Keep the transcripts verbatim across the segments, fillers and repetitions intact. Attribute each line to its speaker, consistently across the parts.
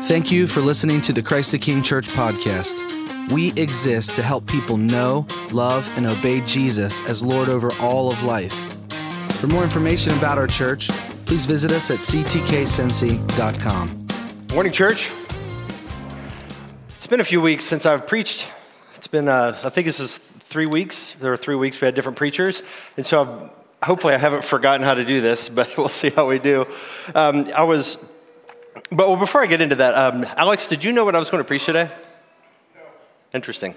Speaker 1: Thank you for listening to the Christ the King Church podcast. We exist to help people know, love, and obey Jesus as Lord over all of life. For more information about our church, please visit us at c t k cincy dot com.
Speaker 2: Morning, church. It's been a few weeks since I've preached. It's been, uh, I think this is three weeks. There were three weeks we had different preachers. And so I've, hopefully I haven't forgotten how to do this, but we'll see how we do. Um, I was, but well, before I get into that, um, Alex, did you know what I was going to preach today? No. Interesting.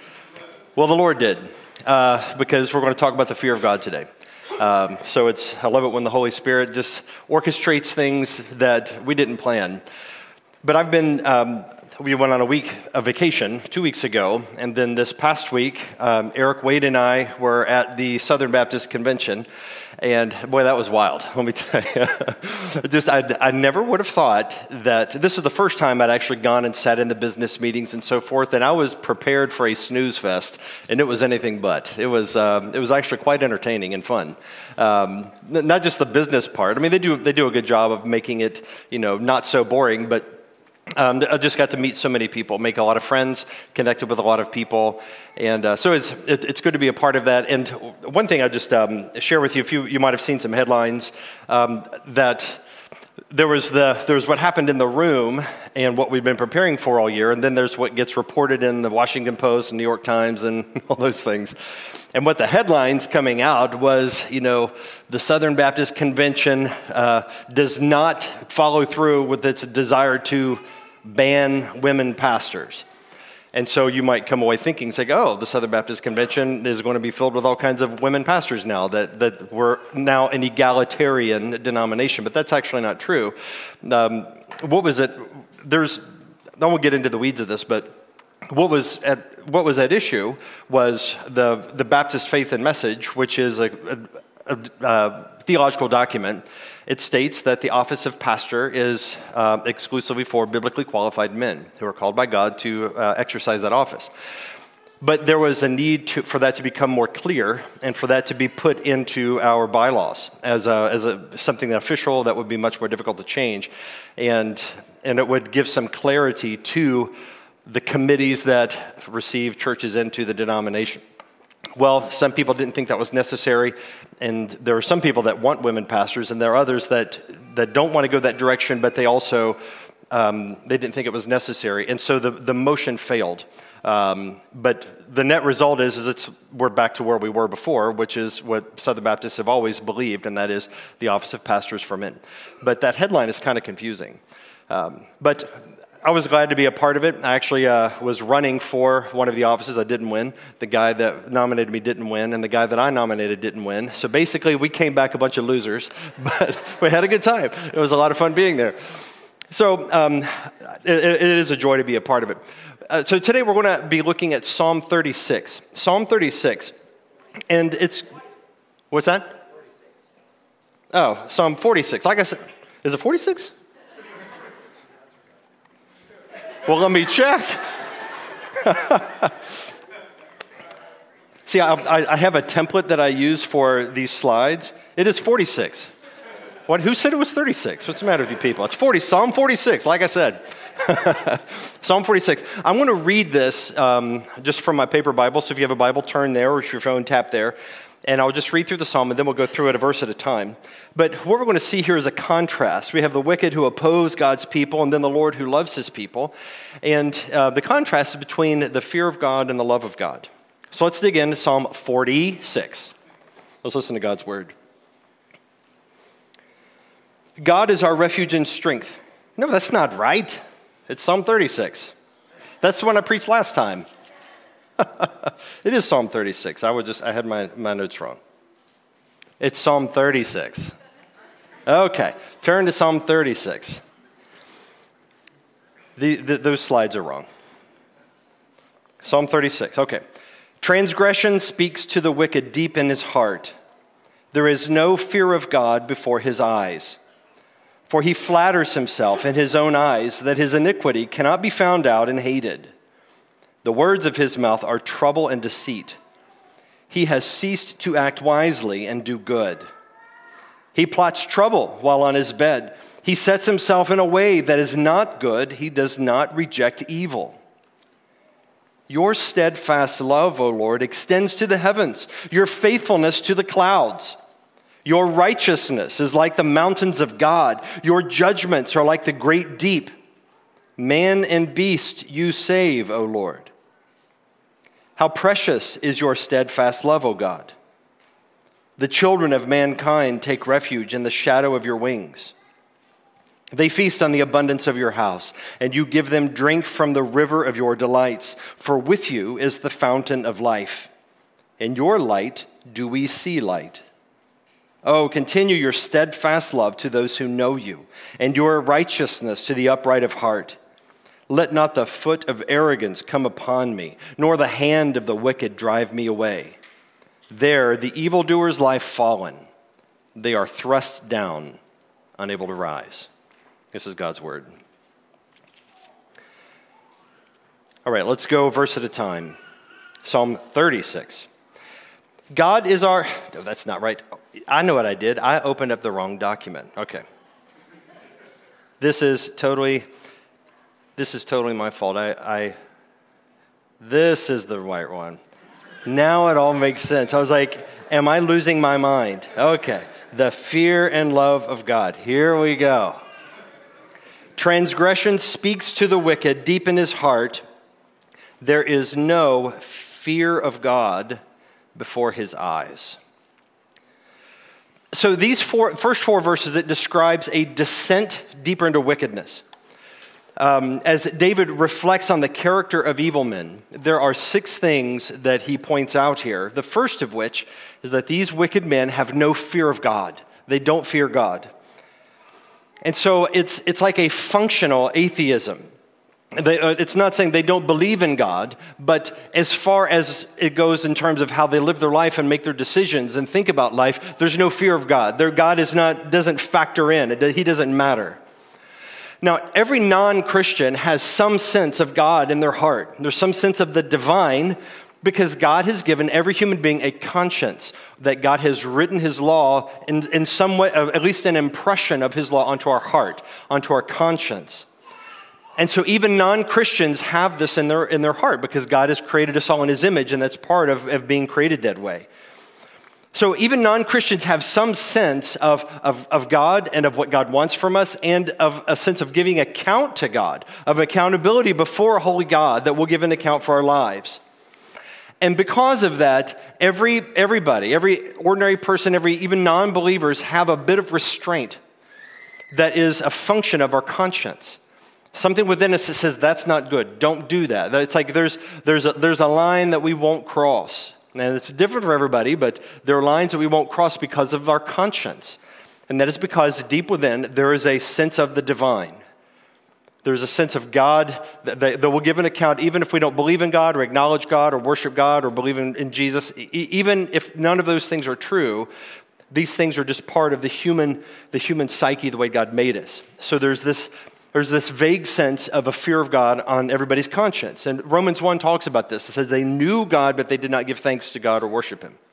Speaker 2: Well, the Lord did, uh, because we're going to talk about the fear of God today. Um, so it's, I love it when the Holy Spirit just orchestrates things that we didn't plan. But I've been, um, we went on a week of vacation two weeks ago, and then this past week, um, Eric Wade and I were at the Southern Baptist Convention, and boy, that was wild, let me tell you. Just, I, I never would have thought that, this is the first time I'd actually gone and sat in the business meetings and so forth, and I was prepared for a snooze fest, and it was anything but. It was um, it was actually quite entertaining and fun. Um, not just the business part. I mean, they do they do a good job of making it, you know, not so boring, but Um, I just got to meet so many people, make a lot of friends, connected with a lot of people, and uh, so it's it, it's good to be a part of that. And one thing I just um, share with you, if you you might have seen some headlines um, that there was the there was what happened in the room and what we've been preparing for all year, and then there's what gets reported in the Washington Post and New York Times and all those things. And what the headlines coming out was, you know, the Southern Baptist Convention uh, does not follow through with its desire to ban women pastors. And so you might come away thinking, it's like, oh, the Southern Baptist Convention is going to be filled with all kinds of women pastors now, that, that we're now an egalitarian denomination. But that's actually not true. Um, what was it? There's, I won't get into the weeds of this, but what was at what was at issue was the the Baptist Faith and Message, which is a, a, a, a theological document. It states that the office of pastor is uh, exclusively for biblically qualified men who are called by God to uh, exercise that office. But there was a need to, for that to become more clear and for that to be put into our bylaws as a, as a something official that would be much more difficult to change, and and it would give some clarity to the committees that receive churches into the denomination. Well, some people didn't think that was necessary, and there are some people that want women pastors, and there are others that, that don't want to go that direction, but they also, um, they didn't think it was necessary, and so the, the motion failed. Um, but the net result is, is it's, we're back to where we were before, which is what Southern Baptists have always believed, and that is the office of pastors for men. But that headline is kind of confusing. Um, but I was glad to be a part of it. I actually uh, was running for one of the offices. I didn't win. The guy that nominated me didn't win, and the guy that I nominated didn't win. So basically, we came back a bunch of losers, but we had a good time. It was a lot of fun being there. So um, it, it is a joy to be a part of it. Uh, so today we're going to be looking at Psalm thirty-six. Psalm thirty-six, and it's, what's that? Oh, Psalm forty-six. Like I said, is it forty-six? Well, let me check. See, I, I have a template that I use for these slides. It is forty-six. What? Who said it was thirty-six? What's the matter with you people? It's forty. Psalm forty-six, like I said. Psalm forty-six. I'm going to read this um, just from my paper Bible. So if you have a Bible, turn there, or if your phone, tap there. And I'll just read through the psalm, and then we'll go through it a verse at a time. But what we're going to see here is a contrast. We have the wicked who oppose God's people, and then the Lord who loves his people. And uh, the contrast is between the fear of God and the love of God. So let's dig into Psalm forty-six. Let's listen to God's word. God is our refuge and strength. No, that's not right. It's Psalm thirty-six. That's the one I preached last time. It is Psalm thirty-six. I would just, I had my, my notes wrong. It's Psalm thirty-six. Okay, turn to Psalm thirty-six. The, the, those slides are wrong. Psalm thirty-six, okay. Transgression speaks to the wicked deep in his heart. There is no fear of God before his eyes. For he flatters himself in his own eyes that his iniquity cannot be found out and hated. The words of his mouth are trouble and deceit. He has ceased to act wisely and do good. He plots trouble while on his bed. He sets himself in a way that is not good. He does not reject evil. Your steadfast love, O Lord, extends to the heavens, your faithfulness to the clouds. Your righteousness is like the mountains of God. Your judgments are like the great deep. Man and beast you save, O Lord. How precious is your steadfast love, O God. The children of mankind take refuge in the shadow of your wings. They feast on the abundance of your house, and you give them drink from the river of your delights. For with you is the fountain of life. In your light do we see light. Oh, continue your steadfast love to those who know you, and your righteousness to the upright of heart. Let not the foot of arrogance come upon me, nor the hand of the wicked drive me away. There the evildoers lie fallen. They are thrust down, unable to rise. This is God's word. All right, let's go verse at a time. Psalm thirty-six. God is our... No, that's not right. I know what I did. I opened up the wrong document. Okay. This is totally... This is totally my fault. I, I... This is the right one. Now it all makes sense. I was like, am I losing my mind? Okay. The fear and love of God. Here we go. Transgression speaks to the wicked deep in his heart. There is no fear of God before his eyes. So these four, first four verses, it describes a descent deeper into wickedness. Um, as David reflects on the character of evil men, there are six things that he points out here. The first of which is that these wicked men have no fear of God. They don't fear God. And so it's it's like a functional atheism. They, uh, it's not saying they don't believe in God, but as far as it goes in terms of how they live their life and make their decisions and think about life, there's no fear of God. Their God is not doesn't factor in. It, he doesn't matter. Now, every non-Christian has some sense of God in their heart. There's some sense of the divine, because God has given every human being a conscience, that God has written his law in, in some way, at least an impression of his law onto our heart, onto our conscience. And so even non-Christians have this in their in their heart, because God has created us all in his image, and that's part of, of being created that way. So even non-Christians have some sense of, of, of God and of what God wants from us, and of a sense of giving account to God, of accountability before a holy God that will give an account for our lives. And because of that, every everybody, every ordinary person, every even non-believers have a bit of restraint that is a function of our conscience. Something within us that says, that's not good. Don't do that. It's like there's there's a, there's a line that we won't cross. And it's different for everybody, but there are lines that we won't cross because of our conscience. And that is because deep within, there is a sense of the divine. There's a sense of God that, that will give an account, even if we don't believe in God or acknowledge God or worship God or believe in, in Jesus. E- even if none of those things are true, these things are just part of the human, the human psyche, the way God made us. So there's this There's this vague sense of a fear of God on everybody's conscience. And Romans one talks about this. It says they knew God, but they did not give thanks to God or worship him.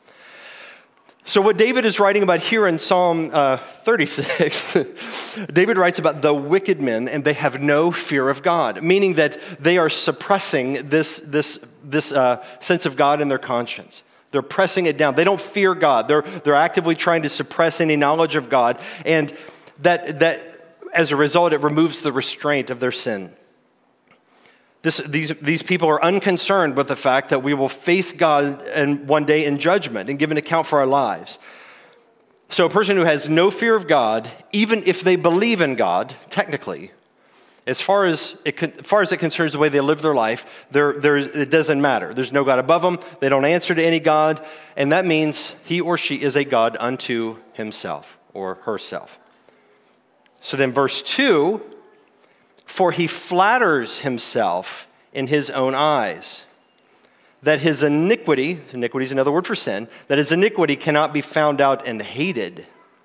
Speaker 2: So what David is writing about here in Psalm uh, thirty-six, David writes about the wicked men, and they have no fear of God, meaning that they are suppressing this, this, this uh, sense of God in their conscience. They're pressing it down. They don't fear God. They're, they're actively trying to suppress any knowledge of God. And that that... as a result, it removes the restraint of their sin. This, these, these people are unconcerned with the fact that we will face God and one day in judgment and give an account for our lives. So a person who has no fear of God, even if they believe in God, technically, as far as it, as far as it concerns the way they live their life, there, it doesn't matter. There's no God above them. They don't answer to any God. And that means he or she is a God unto himself or herself. So then verse two, for he flatters himself in his own eyes, that his iniquity, iniquity is another word for sin, that his iniquity cannot be found out and hated.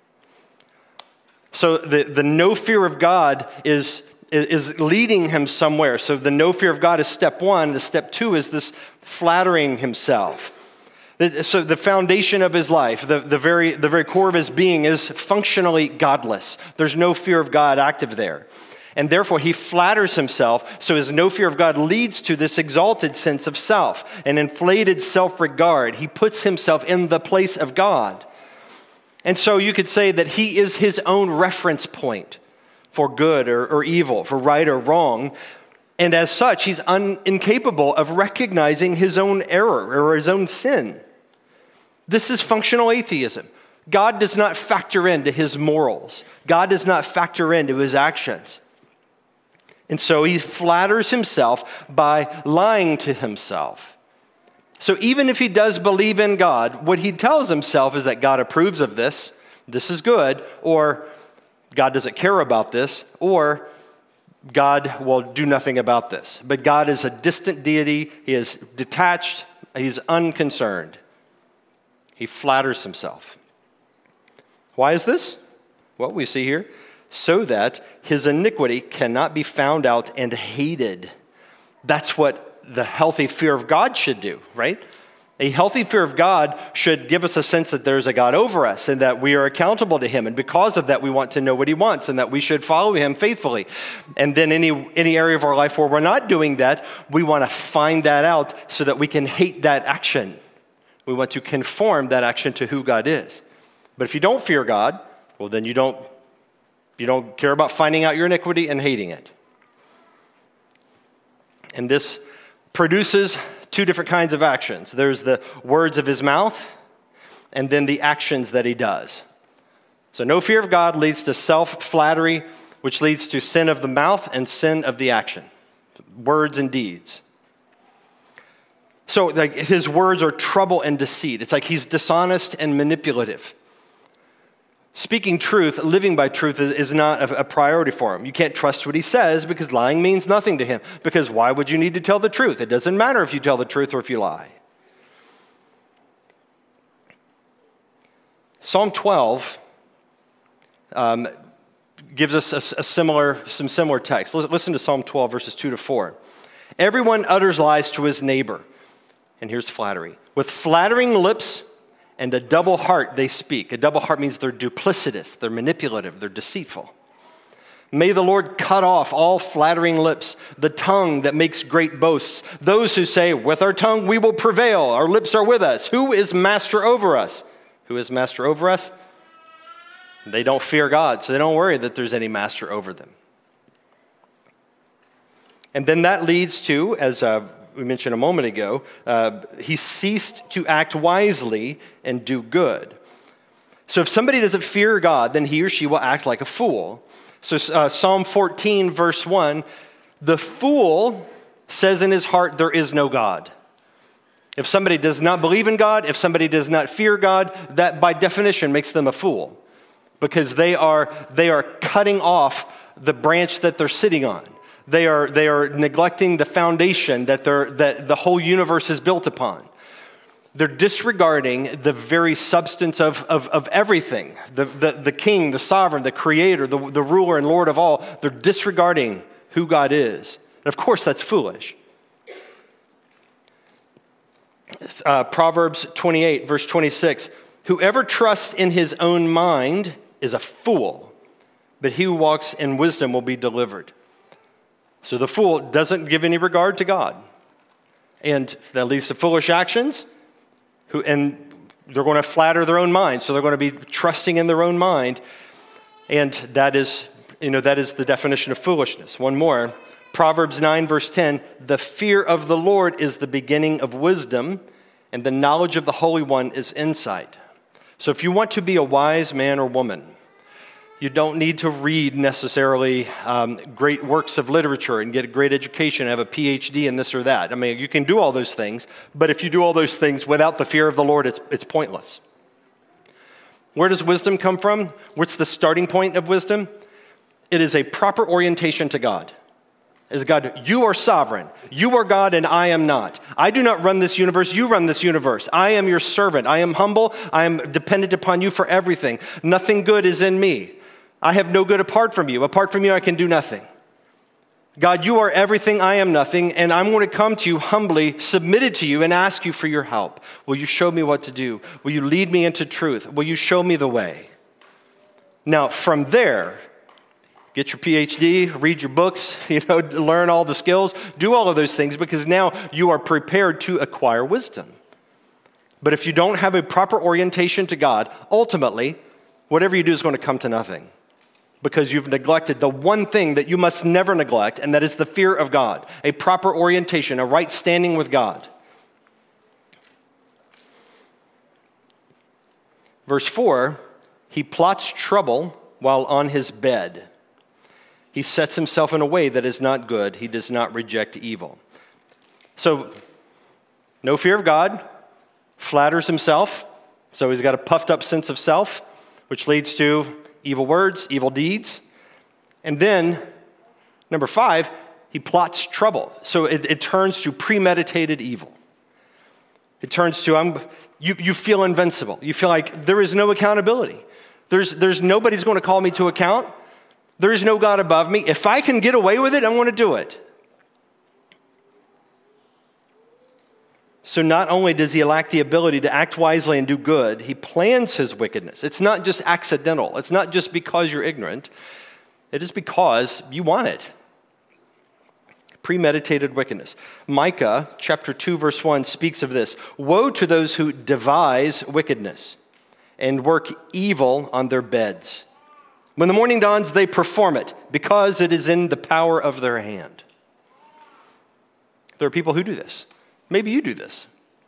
Speaker 2: So the, the no fear of God is, is leading him somewhere. So the no fear of God is step one. The step two is this flattering himself. So the foundation of his life, the, the, very, the very core of his being is functionally godless. There's no fear of God active there. And therefore, he flatters himself, so his no fear of God leads to this exalted sense of self, an inflated self-regard. He puts himself in the place of God. And so you could say that he is his own reference point for good or, or evil, for right or wrong. And as such, he's un, incapable of recognizing his own error or his own sin. This is functional atheism. God does not factor into his morals. God does not factor into his actions. And so he flatters himself by lying to himself. So even if he does believe in God, what he tells himself is that God approves of this, this is good, or God doesn't care about this, or God will do nothing about this. But God is a distant deity. He is detached. He's unconcerned. He flatters himself. Why is this? Well, we see here, so that his iniquity cannot be found out and hated. That's what the healthy fear of God should do, right? A healthy fear of God should give us a sense that there's a God over us and that we are accountable to him. And because of that, we want to know what he wants and that we should follow him faithfully. And then any, any area of our life where we're not doing that, we want to find that out so that we can hate that action. We want to conform that action to who God is. But if you don't fear God, well, then you don't, you don't care about finding out your iniquity and hating it. And this produces two different kinds of actions. There's the words of his mouth, and then the actions that he does. So no fear of God leads to self-flattery, which leads to sin of the mouth and sin of the action, words and deeds. So like his words are trouble and deceit. It's like he's dishonest and manipulative. Speaking truth, living by truth is, is not a, a priority for him. You can't trust what he says because lying means nothing to him. Because why would you need to tell the truth? It doesn't matter if you tell the truth or if you lie. Psalm twelve um, gives us a, a similar, some similar text. Listen to Psalm twelve, verses two to four. Everyone utters lies to his neighbor. And here's flattery. With flattering lips and a double heart they speak. A double heart means they're duplicitous, they're manipulative, they're deceitful. May the Lord cut off all flattering lips, the tongue that makes great boasts. Those who say, with our tongue we will prevail, our lips are with us. Who is master over us? Who is master over us? They don't fear God, so they don't worry that there's any master over them. And then that leads to, as uh, we mentioned a moment ago, uh, he ceased to act wisely and do good. So if somebody doesn't fear God, then he or she will act like a fool. So uh, Psalm fourteen, verse one, the fool says in his heart, there is no God. If somebody does not believe in God, if somebody does not fear God, that by definition makes them a fool because they are, they are cutting off the branch that they're sitting on. They are, they are neglecting the foundation that, they're, that the whole universe is built upon. They're disregarding the very substance of, of, of everything. The, the, the king, the sovereign, the creator, the, the ruler and Lord of all. They're disregarding who God is. And of course, that's foolish. Uh, Proverbs twenty-eight, verse twenty-six. Whoever trusts in his own mind is a fool, but he who walks in wisdom will be delivered. So the fool doesn't give any regard to God. And that leads to foolish actions. Who, and they're going to flatter their own mind. So they're going to be trusting in their own mind. And that is, you know, that is the definition of foolishness. One more. Proverbs nine, verse ten. The fear of the Lord is the beginning of wisdom, and the knowledge of the Holy One is insight. So if you want to be a wise man or woman, you don't need to read necessarily um, great works of literature and get a great education, have a P H D in this or that. I mean, you can do all those things, but if you do all those things without the fear of the Lord, it's, it's pointless. Where does wisdom come from? What's the starting point of wisdom? It is a proper orientation to God. As God, you are sovereign. You are God and I am not. I do not run this universe. You run this universe. I am your servant. I am humble. I am dependent upon you for everything. Nothing good is in me. I have no good apart from you. Apart from you, I can do nothing. God, you are everything, I am nothing, and I'm going to come to you humbly, submitted to you, and ask you for your help. Will you show me what to do? Will you lead me into truth? Will you show me the way? Now, from there, get your P H D, read your books, you know, learn all the skills, do all of those things, because now you are prepared to acquire wisdom. But if you don't have a proper orientation to God, ultimately, whatever you do is going to come to nothing, because you've neglected the one thing that you must never neglect, and that is the fear of God, a proper orientation, a right standing with God. Verse four, he plots trouble while on his bed. He sets himself in a way that is not good. He does not reject evil. So, no fear of God, flatters himself, so he's got a puffed up sense of self, which leads to evil words, evil deeds. And then, number five, he plots trouble. So it, it turns to premeditated evil. It turns to, I'm, you, you feel invincible. You feel like there is no accountability. There's, there's nobody's going to call me to account. There is no God above me. If I can get away with it, I'm going to do it. So not only does he lack the ability to act wisely and do good, he plans his wickedness. It's not just accidental. It's not just because you're ignorant. It is because you want it. Premeditated wickedness. Micah chapter two verse one speaks of this. Woe to those who devise wickedness and work evil on their beds. When the morning dawns, they perform it because it is in the power of their hand. There are people who do this. Maybe you do this.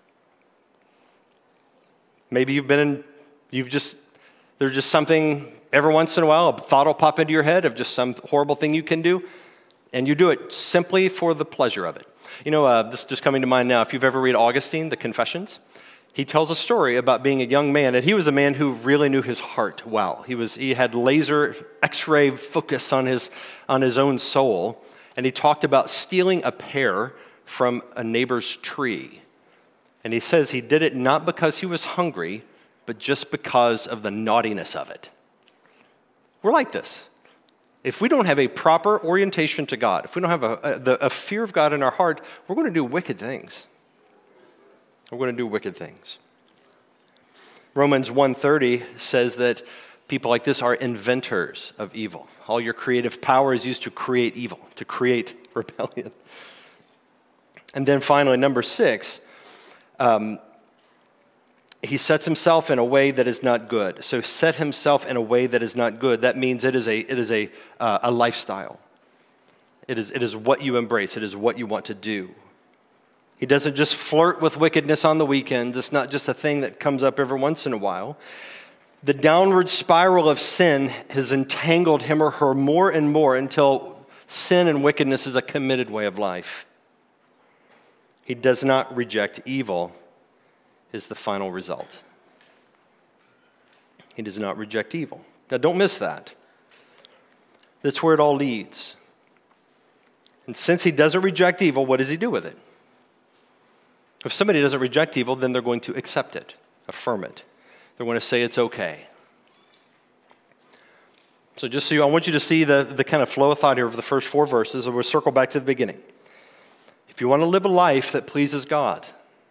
Speaker 2: Maybe you've been in, you've just, there's just something every once in a while, a thought will pop into your head of just some horrible thing you can do, and you do it simply for the pleasure of it. You know, uh, this is just coming to mind now. If you've ever read Augustine, The Confessions, he tells a story about being a young man, and he was a man who really knew his heart well. He was, he had laser X-ray focus on his, on his own soul, and he talked about stealing a pear from a neighbor's tree. And he says he did it not because he was hungry, but just because of the naughtiness of it. We're like this. If we don't have a proper orientation to God, if we don't have a, a, the, a fear of God in our heart, we're going to do wicked things. We're going to do wicked things. Romans one thirty says that people like this are inventors of evil. All your creative power is used to create evil, to create rebellion. And then finally, number six, um, he sets himself in a way that is not good. So set himself in a way that is not good. That means it is a it is a uh, a lifestyle. It is it is what you embrace. It is what you want to do. He doesn't just flirt with wickedness on the weekends. It's not just a thing that comes up every once in a while. The downward spiral of sin has entangled him or her more and more until sin and wickedness is a committed way of life. He does not reject evil, is the final result. He does not reject evil. Now, don't miss that. That's where it all leads. And since he doesn't reject evil, what does he do with it? If somebody doesn't reject evil, then they're going to accept it, affirm it. They're going to say it's okay. So just so you, I want you to see the, the kind of flow of thought here of the first four verses, and we'll circle back to the beginning. If you want to live a life that pleases God,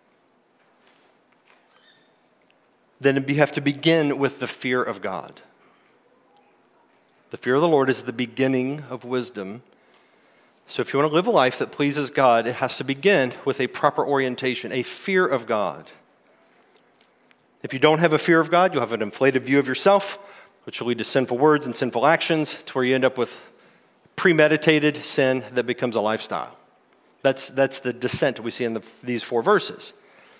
Speaker 2: then you have to begin with the fear of God. The fear of the Lord is the beginning of wisdom. So if you want to live a life that pleases God, it has to begin with a proper orientation, a fear of God. If you don't have a fear of God, you'll have an inflated view of yourself, which will lead to sinful words and sinful actions, to where you end up with premeditated sin that becomes a lifestyle. That's, that's the descent we see in the, these four verses.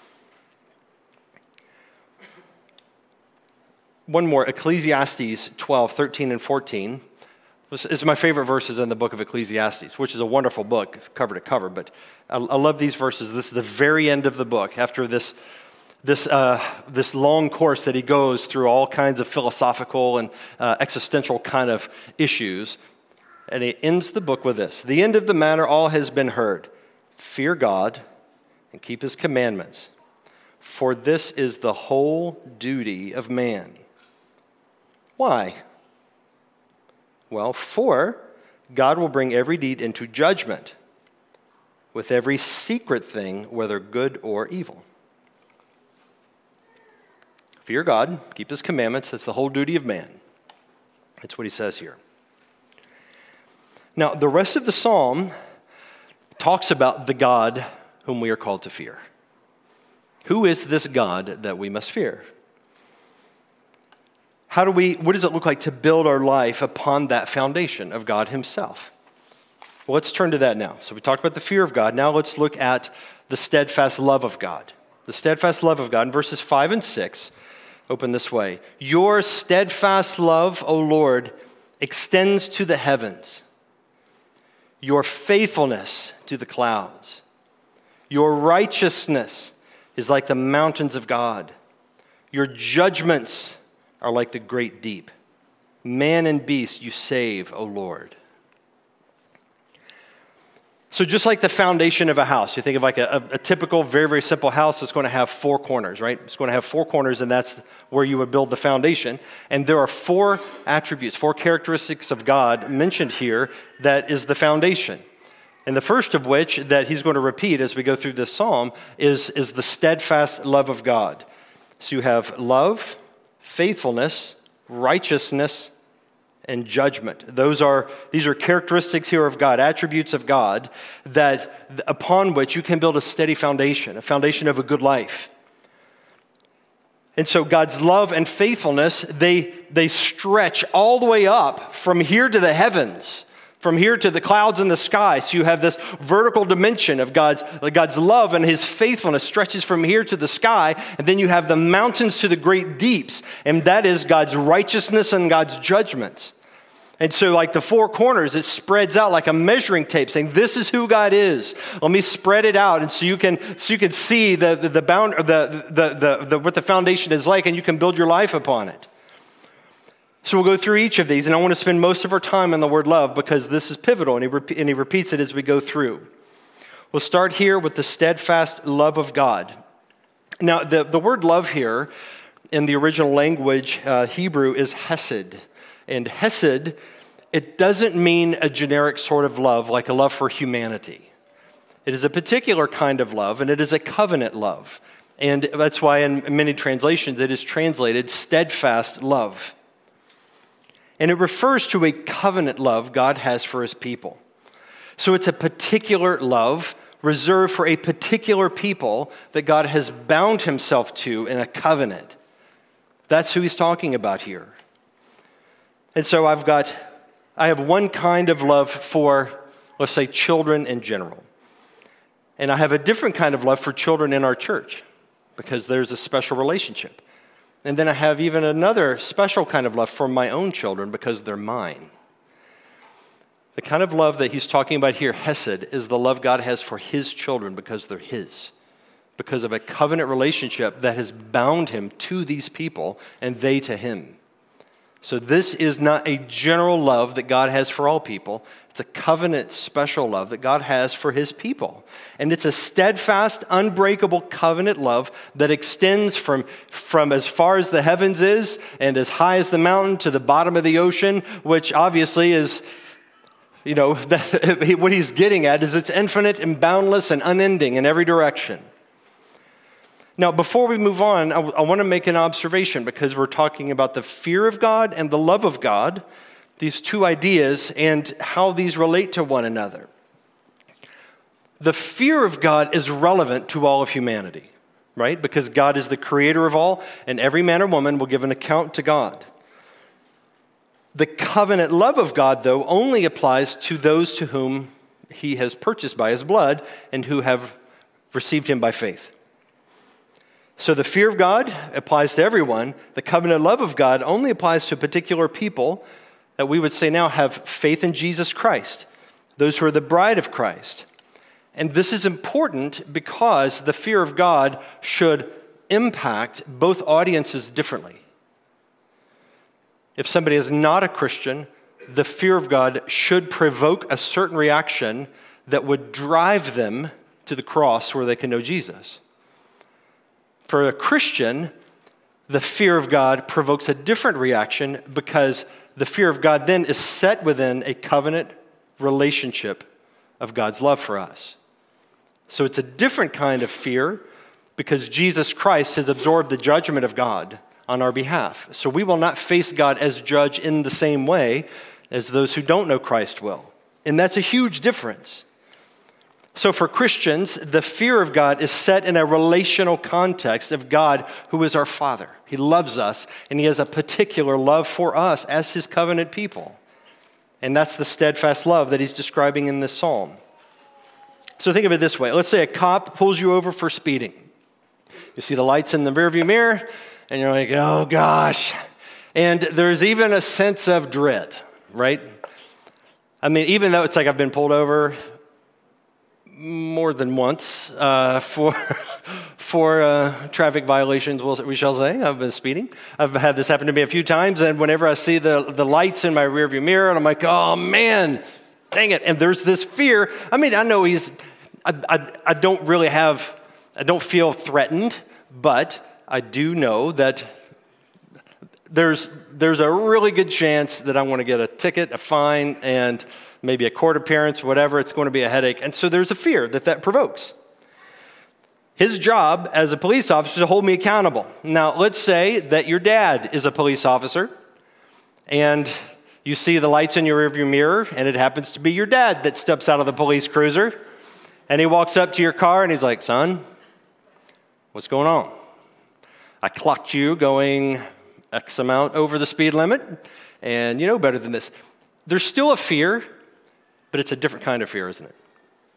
Speaker 2: One more, Ecclesiastes twelve, thirteen, and fourteen. This is my favorite verses in the book of Ecclesiastes, which is a wonderful book, cover to cover. But I, I love these verses. This is the very end of the book, after this, this, uh, this long course that he goes through all kinds of philosophical and uh, existential kind of issues. And he ends the book with this. The end of the matter all has been heard. Fear God and keep his commandments, for this is the whole duty of man. Why? Well, for God will bring every deed into judgment with every secret thing, whether good or evil. Fear God, keep his commandments. That's the whole duty of man. That's what he says here. Now, the rest of the psalm talks about the God whom we are called to fear. Who is this God that we must fear? How do we, what does it look like to build our life upon that foundation of God himself? Well, let's turn to that now. So we talked about the fear of God. Now let's look at the steadfast love of God. The steadfast love of God in verses five and six open this way. Your steadfast love, O Lord, extends to the heavens. Your faithfulness to the clouds. Your righteousness is like the mountains of God. Your judgments are like the great deep. Man and beast you save, O Lord. So just like the foundation of a house, you think of like a, a, a typical, very, very simple house that's going to have four corners, right? It's going to have four corners, and that's where you would build the foundation. And there are four attributes, four characteristics of God mentioned here that is the foundation. And the first of which that he's going to repeat as we go through this psalm is, is the steadfast love of God. So you have love, faithfulness, righteousness, and judgment. Those are, these are characteristics here of God, attributes of God, that upon which you can build a steady foundation, a foundation of a good life. And so God's love and faithfulness, they, they stretch all the way up from here to the heavens, from here to the clouds in the sky. So you have this vertical dimension of God's, God's love, and his faithfulness stretches from here to the sky. And then you have the mountains to the great deeps. And that is God's righteousness and God's judgments. And so like the four corners, it spreads out like a measuring tape saying, this is who God is. Let me spread it out. And so you can, so you can see the, the, the bound, the, the, the, the, what the foundation is like, and you can build your life upon it. So we'll go through each of these, and I want to spend most of our time on the word love because this is pivotal, and he, rep- and he repeats it as we go through. We'll start here with the steadfast love of God. Now, the, the word love here in the original language, uh, Hebrew, is hesed. And hesed, it doesn't mean a generic sort of love like a love for humanity. It is a particular kind of love, and it is a covenant love. And that's why in many translations it is translated steadfast love. And it refers to a covenant love God has for his people. So it's a particular love reserved for a particular people that God has bound himself to in a covenant. That's who he's talking about here. And so I've got, I have one kind of love for, let's say, children in general. And I have a different kind of love for children in our church because there's a special relationship. And then I have even another special kind of love for my own children because they're mine. The kind of love that he's talking about here, hesed, is the love God has for his children because they're his. Because of a covenant relationship that has bound him to these people and they to him. So this is not a general love that God has for all people. It's a covenant special love that God has for his people. And it's a steadfast, unbreakable covenant love that extends from, from as far as the heavens is and as high as the mountain to the bottom of the ocean, which obviously is, you know, what he's getting at is it's infinite and boundless and unending in every direction. Now, before we move on, I, w- I want to make an observation because we're talking about the fear of God and the love of God, these two ideas, and how these relate to one another. The fear of God is relevant to all of humanity, right? Because God is the creator of all, and every man or woman will give an account to God. The covenant love of God, though, only applies to those to whom he has purchased by his blood and who have received him by faith. So the fear of God applies to everyone. The covenant love of God only applies to particular people that we would say now have faith in Jesus Christ, those who are the bride of Christ. And this is important because the fear of God should impact both audiences differently. If somebody is not a Christian, the fear of God should provoke a certain reaction that would drive them to the cross where they can know Jesus. For a Christian, the fear of God provokes a different reaction because the fear of God then is set within a covenant relationship of God's love for us. So it's a different kind of fear because Jesus Christ has absorbed the judgment of God on our behalf. So we will not face God as judge in the same way as those who don't know Christ will. And that's a huge difference. So for Christians, the fear of God is set in a relational context of God who is our Father. He loves us, and he has a particular love for us as his covenant people. And that's the steadfast love that he's describing in this psalm. So think of it this way. Let's say a cop pulls you over for speeding. You see the lights in the rearview mirror, and you're like, oh gosh. And there's even a sense of dread, right? I mean, even though it's like I've been pulled over more than once uh, for for uh, traffic violations, we shall say. I've been speeding. I've had this happen to me a few times, and whenever I see the, the lights in my rearview mirror, and I'm like, oh man, dang it. And there's this fear. I mean, I know he's, I, I, I don't really have, I don't feel threatened, but I do know that there's there's a really good chance that I want to get a ticket, a fine, and maybe a court appearance, whatever. It's going to be a headache. And so there's a fear that that provokes. His job as a police officer is to hold me accountable. Now, let's say that your dad is a police officer, and you see the lights in your rearview mirror, and it happens to be your dad that steps out of the police cruiser, and he walks up to your car, and he's like, son, what's going on? I clocked you going X amount over the speed limit, and you know better than this. There's still a fear, but it's a different kind of fear, isn't it?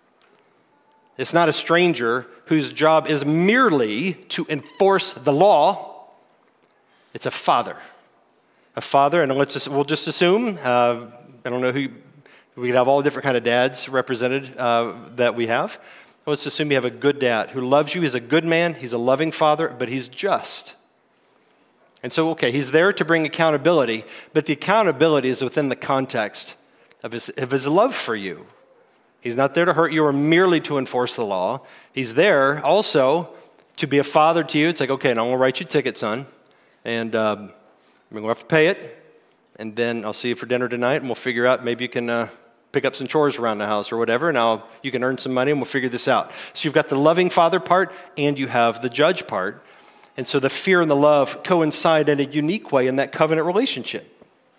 Speaker 2: It's not a stranger whose job is merely to enforce the law. It's a father. A father, and let's just, we'll just assume, uh, I don't know who, we could have all different kind of dads represented uh, that we have. Let's assume you have a good dad who loves you. He's a good man. He's a loving father, but he's just. And so, okay, he's there to bring accountability, but the accountability is within the context of his, of his love for you. He's not there to hurt you or merely to enforce the law. He's there also to be a father to you. It's like, okay, now I'm going to write you a ticket, son, and um, we're going to have to pay it, and then I'll see you for dinner tonight, and we'll figure out maybe you can uh, pick up some chores around the house or whatever, and I'll, you can earn some money, and we'll figure this out. So you've got the loving father part, and you have the judge part. And so the fear and the love coincide in a unique way in that covenant relationship.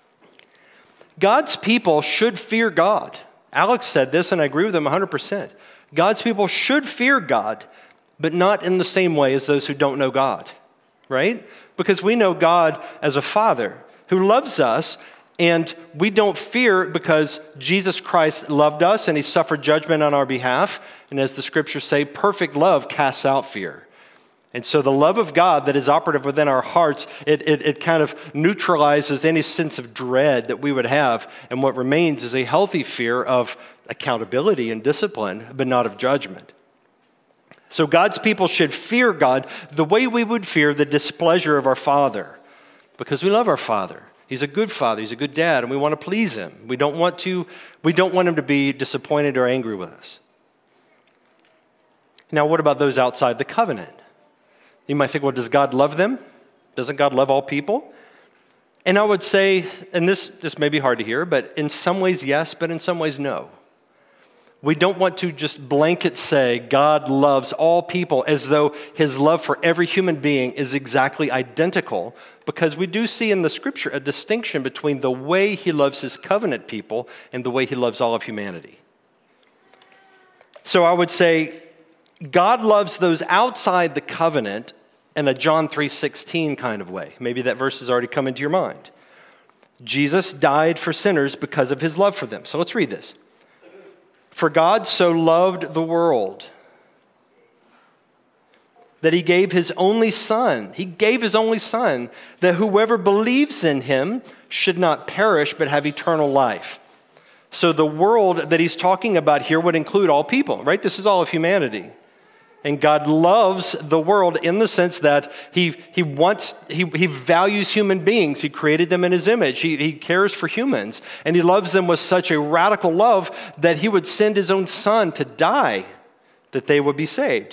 Speaker 2: God's people should fear God. Alex said this, and I agree with him one hundred percent. God's people should fear God, but not in the same way as those who don't know God, right? Because we know God as a father who loves us, and we don't fear because Jesus Christ loved us and he suffered judgment on our behalf. And as the scriptures say, perfect love casts out fear. And so the love of God that is operative within our hearts, it, it, it kind of neutralizes any sense of dread that we would have. And what remains is a healthy fear of accountability and discipline, but not of judgment. So God's people should fear God the way we would fear the displeasure of our Father, because we love our Father. He's a good father, he's a good dad, and we want to please him. We don't want to, we don't want him to be disappointed or angry with us. Now, what about those outside the covenant? You might think, well, does God love them? Doesn't God love all people? And I would say, and this, this may be hard to hear, but in some ways, yes, but in some ways, no. We don't want to just blanket say God loves all people as though his love for every human being is exactly identical, because we do see in the scripture a distinction between the way he loves his covenant people and the way he loves all of humanity. So I would say God loves those outside the covenant in a John three sixteen kind of way. Maybe that verse has already come into your mind. Jesus died for sinners because of his love for them. So let's read this. For God so loved the world that he gave his only son. He gave his only son that whoever believes in him should not perish but have eternal life. So the world that he's talking about here would include all people, right? This is all of humanity. And God loves the world in the sense that he, he wants, he, he values human beings. He created them in his image. He, he cares for humans. And he loves them with such a radical love that he would send his own son to die that they would be saved.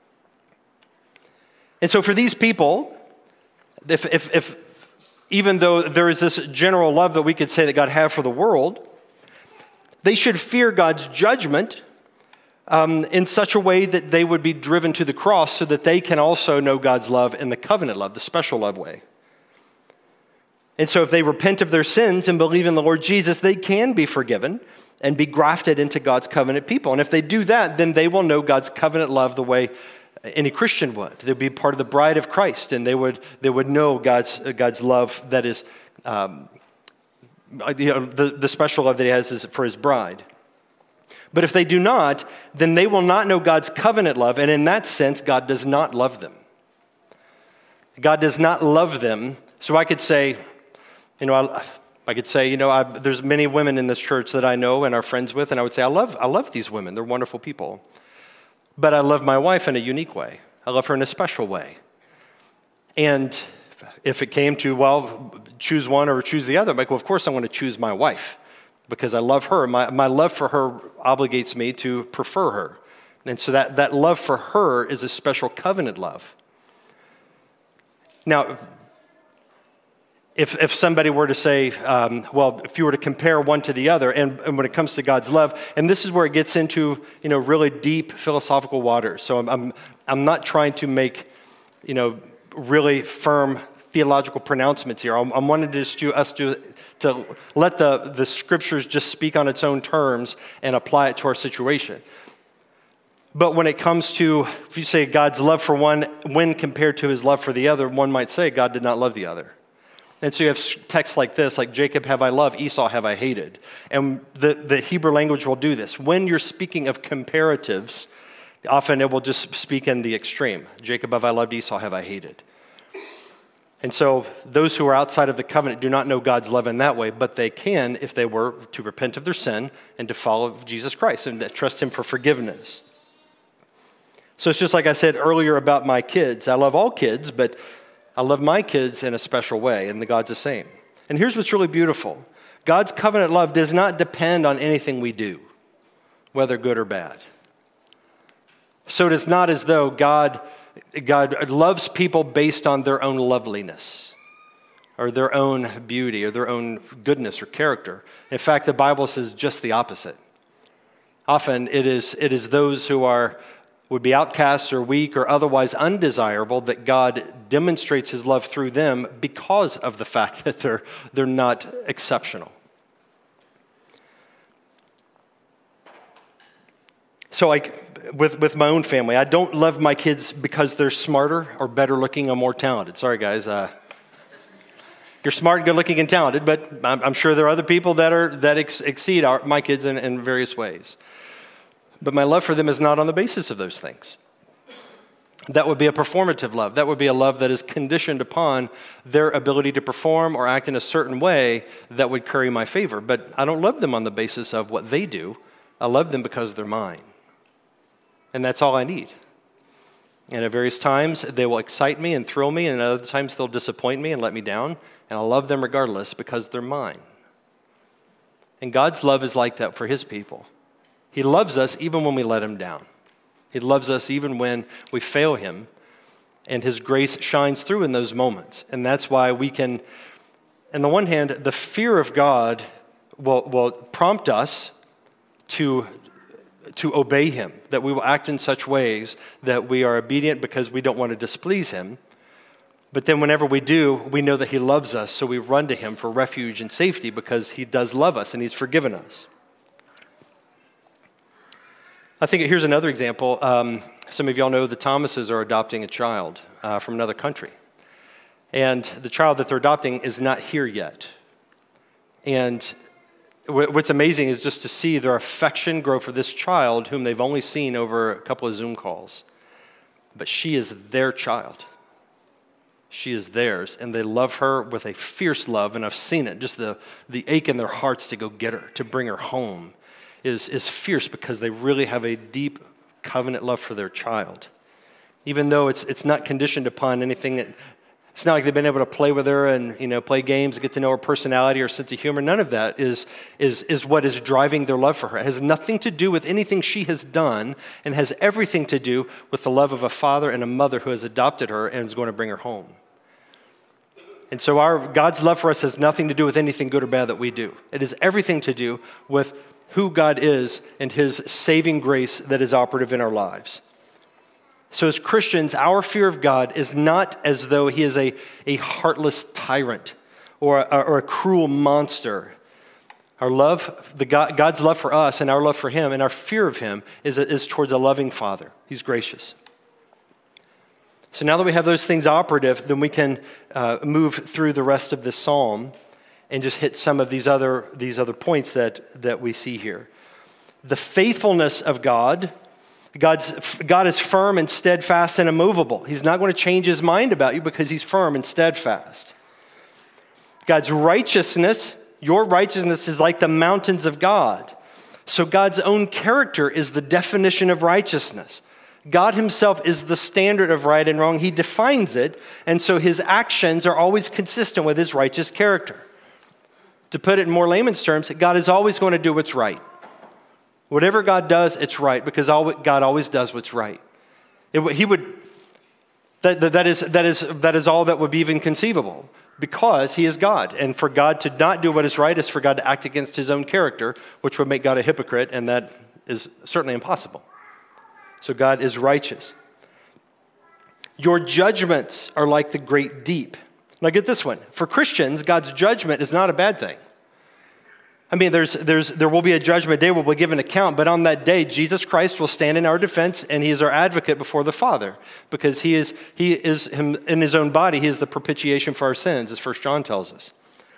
Speaker 2: And so for these people, if, if, if even though there is this general love that we could say that God had for the world, They should fear God's judgment um, in such a way that they would be driven to the cross so that they can also know God's love in the covenant love, the special love way. And so if they repent of their sins and believe in the Lord Jesus, they can be forgiven and be grafted into God's covenant people. And if they do that, then they will know God's covenant love the way any Christian would. They'd be part of the bride of Christ, and they would they would know God's God's love that is, um, you know, the, the special love that he has is for his bride. But if they do not, then they will not know God's covenant love, and in that sense, God does not love them. God does not love them. So I could say, you know, I, I could say, you know, I, there's many women in this church that I know and are friends with, and I would say, I love, I love these women. They're wonderful people. But I love my wife in a unique way. I love her in a special way. And if it came to, well, choose one or choose the other, I'm like, well, of course I'm going to choose my wife because I love her. My, my love for her obligates me to prefer her. And so that, that love for her is a special covenant love. Now, If if somebody were to say, um, well, if you were to compare one to the other, and, and when it comes to God's love, and this is where it gets into, you know, really deep philosophical waters. So I'm I'm, I'm not trying to make, you know, really firm theological pronouncements here. I'm, I'm wanting to just to us to to let the the scriptures just speak on its own terms and apply it to our situation. But when it comes to, if you say God's love for one, when compared to his love for the other, one might say God did not love the other. And so you have texts like this, like Jacob have I loved, Esau have I hated. And the, the Hebrew language will do this. When you're speaking of comparatives, often it will just speak in the extreme. Jacob have I loved, Esau have I hated. And so those who are outside of the covenant do not know God's love in that way, but they can if they were to repent of their sin and to follow Jesus Christ and trust him for forgiveness. So it's just like I said earlier about my kids. I love all kids, but I love my kids in a special way, and the God's the same. And here's what's really beautiful. God's covenant love does not depend on anything we do, whether good or bad. So it is not as though God, God loves people based on their own loveliness or their own beauty or their own goodness or character. In fact, the Bible says just the opposite. Often it is, it is those who are would be outcasts or weak or otherwise undesirable that God demonstrates his love through them because of the fact that they're, they're not exceptional. So like with, with my own family, I don't love my kids because they're smarter or better looking or more talented. Sorry, guys. Uh, you're smart, good looking, and talented, but I'm, I'm sure there are other people that are that ex- exceed our, my kids in, in various ways. But my love for them is not on the basis of those things. That would be a performative love. That would be a love that is conditioned upon their ability to perform or act in a certain way that would curry my favor. But I don't love them on the basis of what they do. I love them because they're mine. And that's all I need. And at various times, they will excite me and thrill me, and at other times they'll disappoint me and let me down. And I love them regardless because they're mine. And God's love is like that for his people. He loves us even when we let him down. He loves us even when we fail him. And his grace shines through in those moments. And that's why we can, on the one hand, the fear of God will, will prompt us to, to obey him, that we will act in such ways that we are obedient because we don't want to displease him. But then whenever we do, we know that he loves us, so we run to him for refuge and safety because he does love us and he's forgiven us. I think here's another example. Um, some of y'all know the Thomases are adopting a child uh, from another country. And the child that they're adopting is not here yet. And w- what's amazing is just to see their affection grow for this child whom they've only seen over a couple of Zoom calls. But she is their child. She is theirs, and they love her with a fierce love, and I've seen it, just the, the ache in their hearts to go get her, to bring her home. Is, is fierce because they really have a deep covenant love for their child. Even though it's it's not conditioned upon anything that, it's not like they've been able to play with her and, you know, play games, get to know her personality or sense of humor. None of that is, is, is what is driving their love for her. It has nothing to do with anything she has done and has everything to do with the love of a father and a mother who has adopted her and is going to bring her home. And so our God's love for us has nothing to do with anything good or bad that we do. It has everything to do with who God is and his saving grace that is operative in our lives. So as Christians, our fear of God is not as though he is a, a heartless tyrant or a, or a cruel monster. Our love, the God, God's love for us and our love for him and our fear of him is, is towards a loving Father. He's gracious. So now that we have those things operative, then we can uh, move through the rest of this psalm and just hit some of these other these other points that, that we see here. The faithfulness of God. God's, God is firm and steadfast and immovable. He's not going to change his mind about you because he's firm and steadfast. God's righteousness, your righteousness is like the mountains of God. So God's own character is the definition of righteousness. God himself is the standard of right and wrong. He defines it, and so his actions are always consistent with his righteous character. To put it in more layman's terms, God is always going to do what's right. Whatever God does, it's right, because God always does what's right. It, he would, that, that, is, that, is, that is all that would be even conceivable, because he is God. And for God to not do what is right is for God to act against his own character, which would make God a hypocrite, and that is certainly impossible. So God is righteous. Your judgments are like the great deep. Now get this one. For Christians, God's judgment is not a bad thing. I mean, there's, there's, there will be a judgment day where we'll give an account, but on that day, Jesus Christ will stand in our defense, and he is our advocate before the Father, because he is, he is him, in his own body, he is the propitiation for our sins, as First John tells us.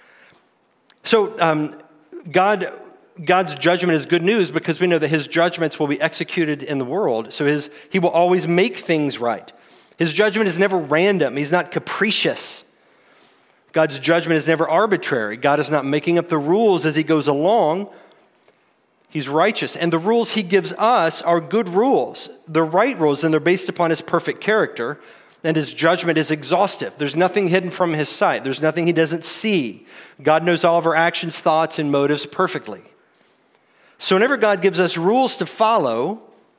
Speaker 2: So um, God... God's judgment is good news because we know that his judgments will be executed in the world. So his, he will always make things right. His judgment is never random. He's not capricious. God's judgment is never arbitrary. God is not making up the rules as he goes along. He's righteous. And the rules he gives us are good rules. They're right rules, and they're based upon his perfect character. And his judgment is exhaustive. There's nothing hidden from his sight. There's nothing he doesn't see. God knows all of our actions, thoughts, and motives perfectly. So whenever God gives us rules to follow,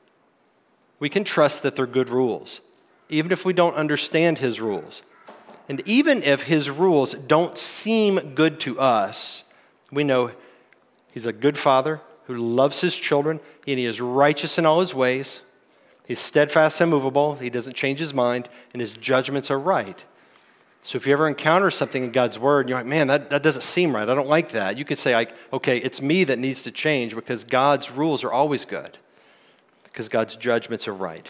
Speaker 2: we can trust that they're good rules, even if we don't understand his rules. And even if his rules don't seem good to us, we know he's a good father who loves his children, and he is righteous in all his ways. He's steadfast and immovable. He doesn't change his mind, and his judgments are right. So if you ever encounter something in God's word, and you're like, man, that, that doesn't seem right. I don't like that. You could say, like, okay, it's me that needs to change, because God's rules are always good, because God's judgments are right.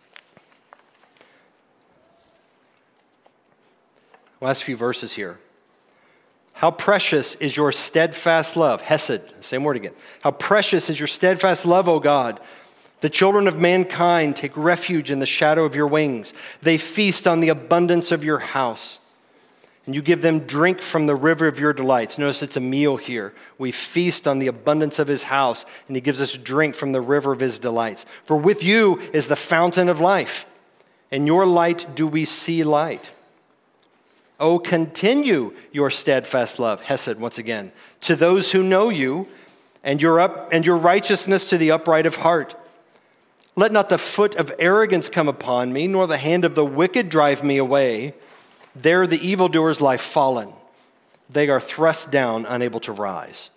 Speaker 2: Last few verses here. How precious is your steadfast love, Hesed, same word again. How precious is your steadfast love, O God. The children of mankind take refuge in the shadow of your wings. They feast on the abundance of your house, and you give them drink from the river of your delights. Notice it's a meal here. We feast on the abundance of his house, and he gives us drink from the river of his delights. For with you is the fountain of life. In your light do we see light. Oh, continue your steadfast love, Hesed, once again, to those who know you, and your up and your righteousness to the upright of heart. Let not the foot of arrogance come upon me, nor the hand of the wicked drive me away. There the evildoers lie fallen. They are thrust down, unable to rise.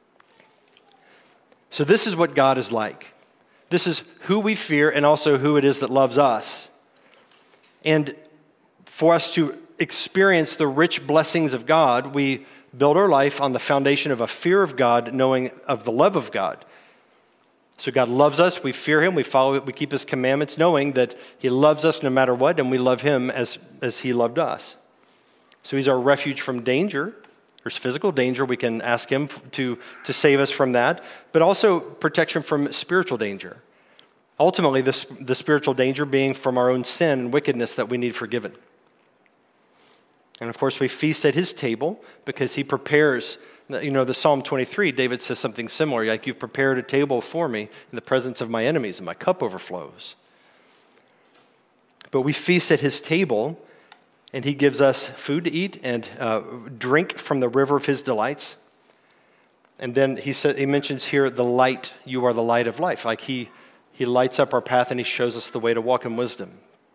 Speaker 2: So this is what God is like. This is who we fear and also who it is that loves us. And for us to experience the rich blessings of God, we build our life on the foundation of a fear of God, knowing of the love of God. So God loves us, we fear him, we follow it, we keep his commandments, knowing that he loves us no matter what, and we love him as, as he loved us. So he's our refuge from danger. There's physical danger, we can ask him to, to save us from that, but also protection from spiritual danger. Ultimately, this, the spiritual danger being from our own sin and wickedness that we need forgiven. And of course, we feast at his table because he prepares. You know, the Psalm twenty-three, David says something similar, like, you've prepared a table for me in the presence of my enemies, and my cup overflows. But we feast at his table, and he gives us food to eat and uh, drink from the river of his delights. And then he said, he mentions here the light, you are the light of life. Like he, he lights up our path and he shows us the way to walk in wisdom.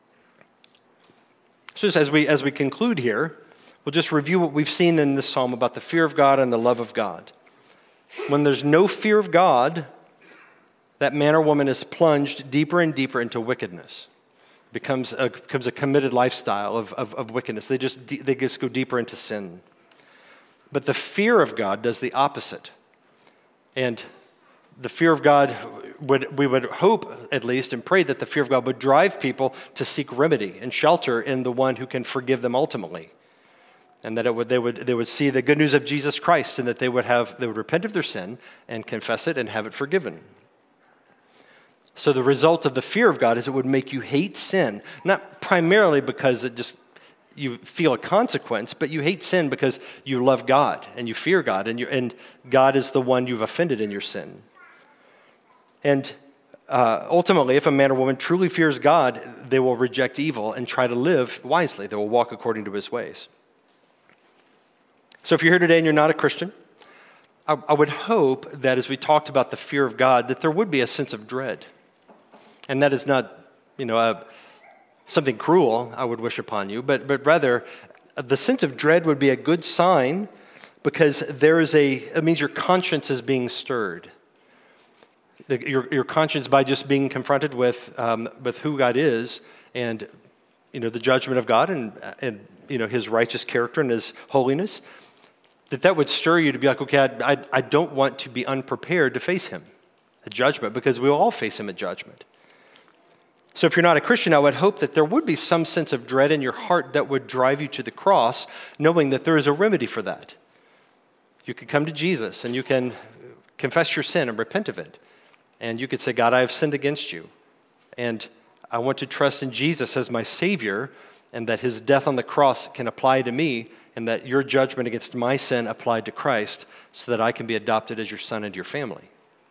Speaker 2: So just as we, as we conclude here, we'll just review what we've seen in this psalm about the fear of God and the love of God. When there's no fear of God, that man or woman is plunged deeper and deeper into wickedness. It becomes a, becomes a committed lifestyle of, of, of wickedness. They just, they just go deeper into sin. But the fear of God does the opposite. And the fear of God, would we would hope at least and pray that the fear of God would drive people to seek remedy and shelter in the one who can forgive them ultimately. And that it would, they would they would see the good news of Jesus Christ, and that they would have they would repent of their sin and confess it and have it forgiven. So the result of the fear of God is it would make you hate sin, not primarily because it just you feel a consequence, but you hate sin because you love God and you fear God, and you and God is the one you've offended in your sin. And uh, ultimately, if a man or woman truly fears God, they will reject evil and try to live wisely. They will walk according to his ways. So if you're here today and you're not a Christian, I, I would hope that as we talked about the fear of God, that there would be a sense of dread. And that is not, you know, a, something cruel I would wish upon you, but, but rather the sense of dread would be a good sign, because there is a, it means your conscience is being stirred. The, your, your conscience, by just being confronted with, um, with who God is and, you know, the judgment of God and, and, you know, his righteous character and his holiness, that that would stir you to be like, okay, I, I, I don't want to be unprepared to face him at judgment, because we will all face him at judgment. So if you're not a Christian, I would hope that there would be some sense of dread in your heart that would drive you to the cross, knowing that there is a remedy for that. You can come to Jesus and you can confess your sin and repent of it. And you could say, God, I have sinned against you. And I want to trust in Jesus as my Savior, and that his death on the cross can apply to me, and that your judgment against my sin applied to Christ, so that I can be adopted as your son into your family.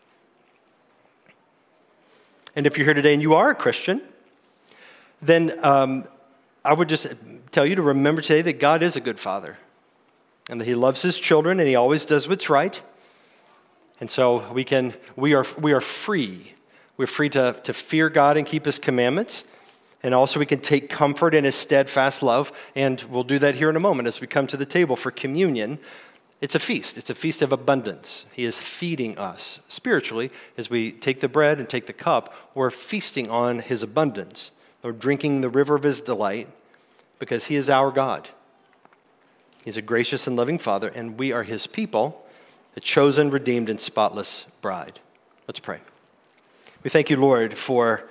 Speaker 2: And if you're here today and you are a Christian, then um, I would just tell you to remember today that God is a good father, and that he loves his children, and he always does what's right. And so we can we are we are free. We're free to, to fear God and keep his commandments. And also we can take comfort in his steadfast love. And we'll do that here in a moment as we come to the table for communion. It's a feast. It's a feast of abundance. He is feeding us spiritually. As we take the bread and take the cup, we're feasting on his abundance. We're drinking the river of his delight, because he is our God. He's a gracious and loving Father, and we are his people, the chosen, redeemed, and spotless bride. Let's pray. We thank you, Lord, for,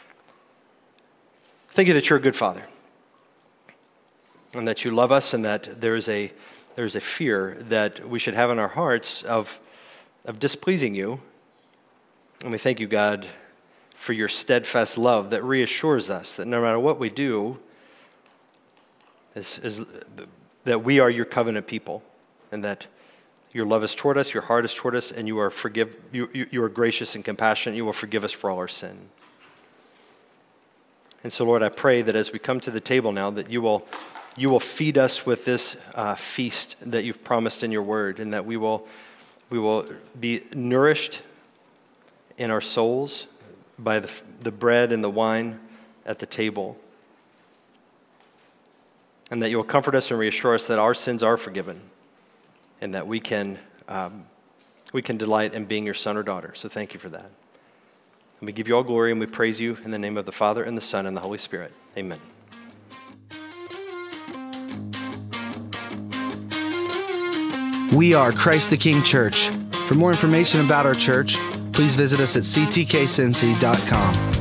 Speaker 2: thank you that you're a good Father, and that you love us, and that there is a There's a fear that we should have in our hearts of, of displeasing you. And we thank you, God, for your steadfast love that reassures us that no matter what we do, is, is that we are your covenant people, and that your love is toward us, your heart is toward us, and you are forgive. You, you, you are gracious and compassionate. You will forgive us for all our sin. And so, Lord, I pray that as we come to the table now, that you will You will feed us with this uh, feast that you've promised in your word, and that we will we will be nourished in our souls by the, the bread and the wine at the table, and that you will comfort us and reassure us that our sins are forgiven, and that we can um, we can delight in being your son or daughter. So thank you for that. And we give you all glory, and we praise you in the name of the Father and the Son and the Holy Spirit. Amen.
Speaker 1: We are Christ the King Church. For more information about our church, please visit us at c t k cincy dot com.